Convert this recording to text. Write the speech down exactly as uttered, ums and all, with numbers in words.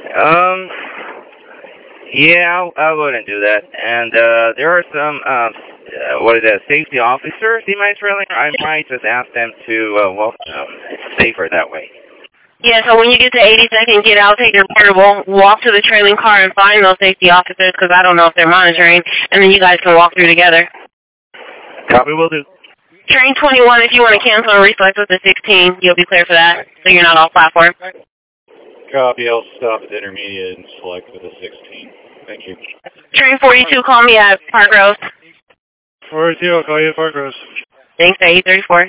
Um, yeah, I'll, I'll go ahead and do that. And uh, there are some, um, uh, what is that, safety officers in my trailer. I might just ask them to uh, walk um, safer that way. Yeah, so when you get to eighty-second, get out, take your portable, walk to the trailing car and find those safety officers, because I don't know if they're monitoring, and then you guys can walk through together. Copy, will do. Train twenty-one, if you want to cancel and reflex with the sixteen, you'll be clear for that, so you're not off platform. Copy, I'll stop at intermediate and select with the sixteen. Thank you. Train forty-two, call me at Park Rose. forty-two, I'll call you at Park Rose. Thanks, eight thirty-four.